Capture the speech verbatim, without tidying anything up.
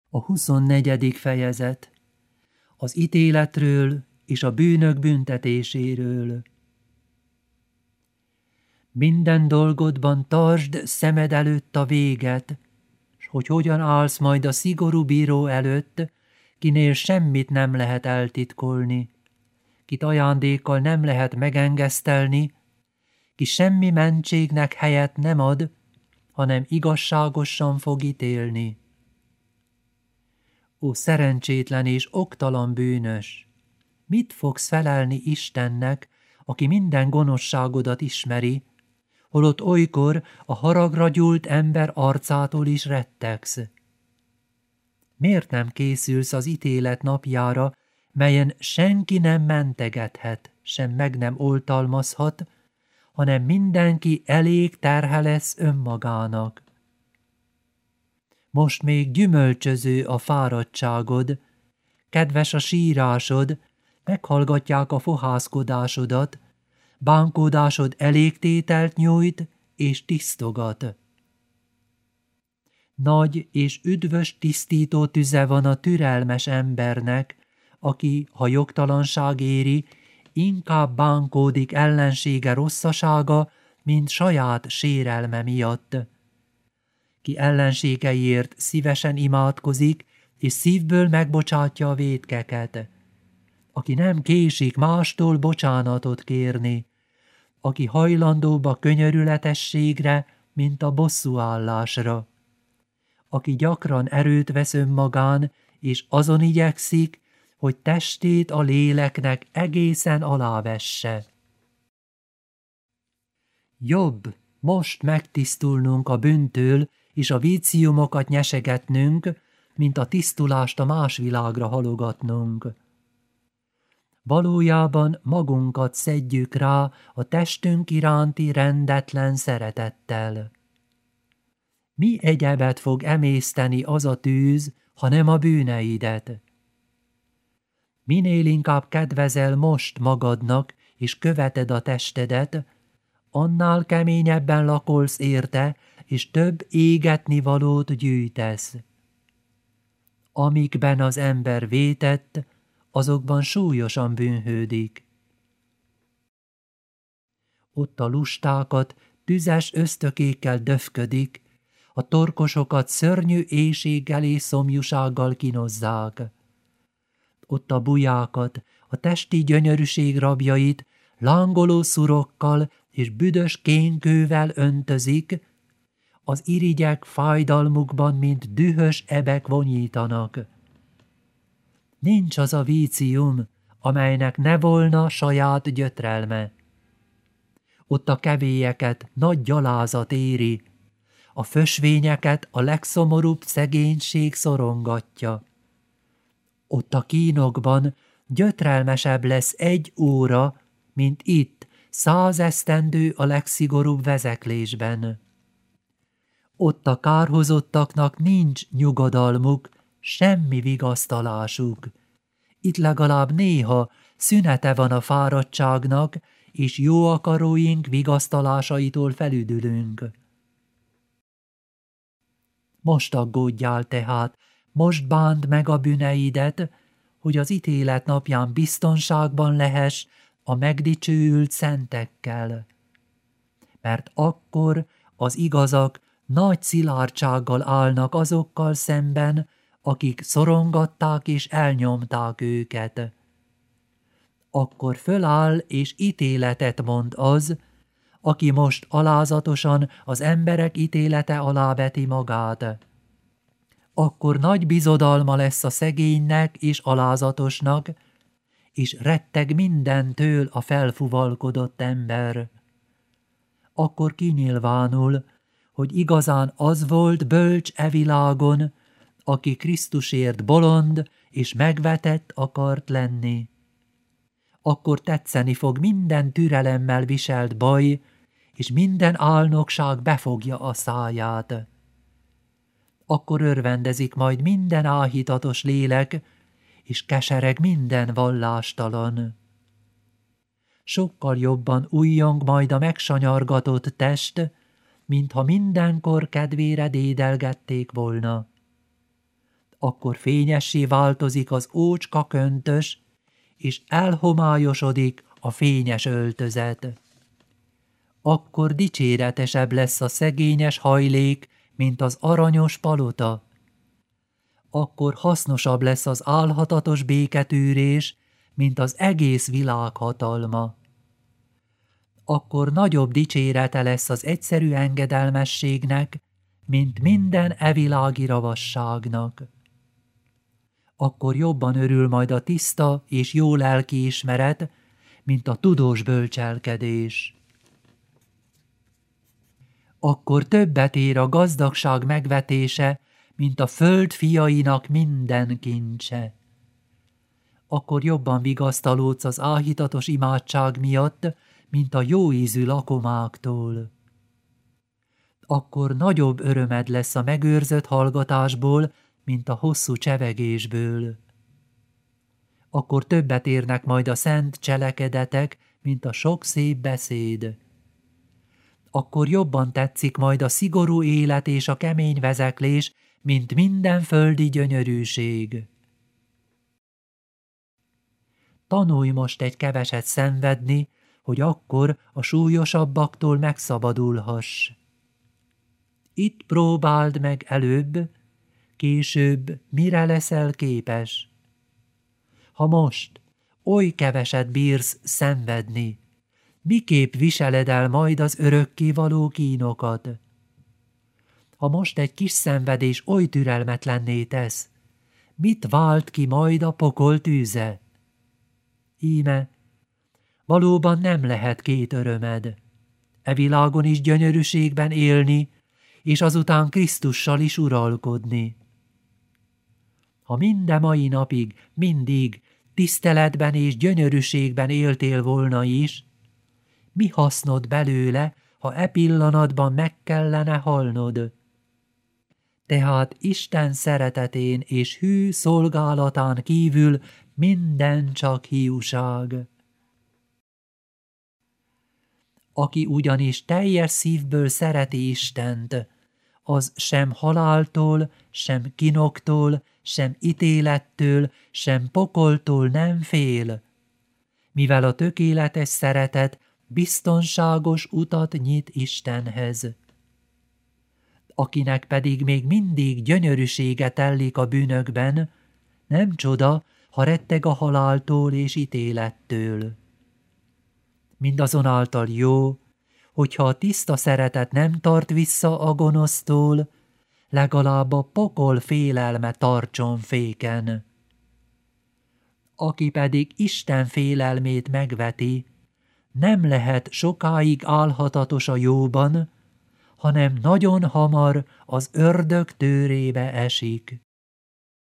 A huszonnegyedik fejezet. Az ítéletről és a bűnök büntetéséről. Minden dolgodban tartsd szemed előtt a véget, s hogy hogyan állsz majd a szigorú bíró előtt, kinél semmit nem lehet eltitkolni, kit ajándékkal nem lehet megengesztelni, ki semmi mentségnek helyet nem ad, hanem igazságosan fog ítélni. Ó szerencsétlen és oktalan bűnös! Mit fogsz felelni Istennek, aki minden gonoszságodat ismeri, holott olykor a haragra gyúlt ember arcától is rettegsz? Miért nem készülsz az ítélet napjára, melyen senki nem mentegethet, sem meg nem oltalmazhat, hanem mindenki elég terhe lesz önmagának? Most még gyümölcsöző a fáradtságod, kedves a sírásod, meghallgatják a fohászkodásodat, bánkódásod elégtételt nyújt és tisztogat. Nagy és üdvös tisztító tüze van a türelmes embernek, aki, ha jogtalanság éri, inkább bánkódik ellensége rosszasága, mint saját sérelme miatt. Ki ellenségeiért szívesen imádkozik, és szívből megbocsátja a vétkeket. Aki nem késik mástól bocsánatot kérni, aki hajlandóbb a könyörületességre, mint a bosszúállásra, aki gyakran erőt vesz önmagán, és azon igyekszik, hogy testét a léleknek egészen alávesse. Jobb most megtisztulnunk a bűntől, és a víciumokat nyesegetnünk, mint a tisztulást a más világra halogatnunk. Valójában magunkat szedjük rá a testünk iránti rendetlen szeretettel. Mi egyebet fog emészteni az a tűz, hanem a bűneidet? Minél inkább kedvezel most magadnak, és követed a testedet, annál keményebben lakolsz érte, és több égetni valót gyűjtesz. Amikben az ember vétett, azokban súlyosan bűnhődik. Ott a lustákat tüzes ösztökékkel döfködik, a torkosokat szörnyű éhséggel és szomjúsággal kínozzák. Ott a bujákat, a testi gyönyörűség rabjait lángoló szurokkal és büdös kénkővel öntözik, az irigyek fájdalmukban, mint dühös ebek vonyítanak. Nincs az a vícium, amelynek ne volna saját gyötrelme. Ott a kevélyeket nagy gyalázat éri, a fösvényeket a legszomorúbb szegénység szorongatja. Ott a kínokban gyötrelmesebb lesz egy óra, mint itt száz esztendő a legszigorúbb vezeklésben. Ott a kárhozottaknak nincs nyugodalmuk, semmi vigasztalásuk. Itt legalább néha szünete van a fáradtságnak, és jó akaróink vigasztalásaitól felüdülünk. Most aggódjál tehát, most bánd meg a bűneidet, hogy az ítélet napján biztonságban lehess a megdicsőült szentekkel. Mert akkor az igazak nagy szilárdsággal állnak azokkal szemben, akik szorongatták és elnyomták őket. Akkor föláll és ítéletet mond az, aki most alázatosan az emberek ítélete alá veti magát. Akkor nagy bizodalma lesz a szegénynek és alázatosnak, és retteg mindentől a felfuvalkodott ember. Akkor kinyilvánul, hogy igazán az volt bölcs e világon, aki Krisztusért bolond és megvetett akart lenni. Akkor tetszeni fog minden türelemmel viselt baj, és minden álnokság befogja a száját. Akkor örvendezik majd minden áhítatos lélek, és kesereg minden vallástalan. Sokkal jobban újjong majd a megsanyargatott test, mintha mindenkor kedvére dédelgették volna. Akkor fényessé változik az ócska köntös, és elhomályosodik a fényes öltözet. Akkor dicséretesebb lesz a szegényes hajlék, mint az aranyos palota. Akkor hasznosabb lesz az álhatatos béketűrés, mint az egész világ hatalma. Akkor nagyobb dicsérete lesz az egyszerű engedelmességnek, mint minden evilági ravasságnak. Akkor jobban örül majd a tiszta és jó lelkiismeret, mint a tudós bölcselkedés. Akkor többet ér a gazdagság megvetése, mint a föld fiainak minden kincse. Akkor jobban vigasztalódsz az áhítatos imádság miatt, mint a jóízű lakomáktól. Akkor nagyobb örömed lesz a megőrzött hallgatásból, mint a hosszú csevegésből. Akkor többet érnek majd a szent cselekedetek, mint a sok szép beszéd. Akkor jobban tetszik majd a szigorú élet és a kemény vezeklés, mint minden földi gyönyörűség. Tanulj most egy keveset szenvedni, hogy akkor a súlyosabbaktól megszabadulhass. Itt próbáld meg előbb, később mire leszel képes. Ha most oly keveset bírsz szenvedni, miképp viseled el majd az örökkévaló kínokat? Ha most egy kis szenvedés oly türelmetlenné tesz, mit vált ki majd a pokol tűze? Íme, valóban nem lehet két örömed. E világon is gyönyörűségben élni, és azután Krisztussal is uralkodni. Ha minden mai napig, mindig tiszteletben és gyönyörűségben éltél volna is, mi hasznod belőle, ha e pillanatban meg kellene halnod? Tehát Isten szeretetén és hű szolgálatán kívül minden csak hiúság. Aki ugyanis teljes szívből szereti Istent, az sem haláltól, sem kinoktól, sem ítélettől, sem pokoltól nem fél, mivel a tökéletes szeretet biztonságos utat nyit Istenhez. Akinek pedig még mindig gyönyörűsége tellik a bűnökben, nem csoda, ha retteg a haláltól és ítélettől. Mindazonáltal jó, hogyha a tiszta szeretet nem tart vissza a gonosztól, legalább a pokol félelme tartson féken. Aki pedig Isten félelmét megveti, nem lehet sokáig álhatatos a jóban, hanem nagyon hamar az ördög tőrébe esik.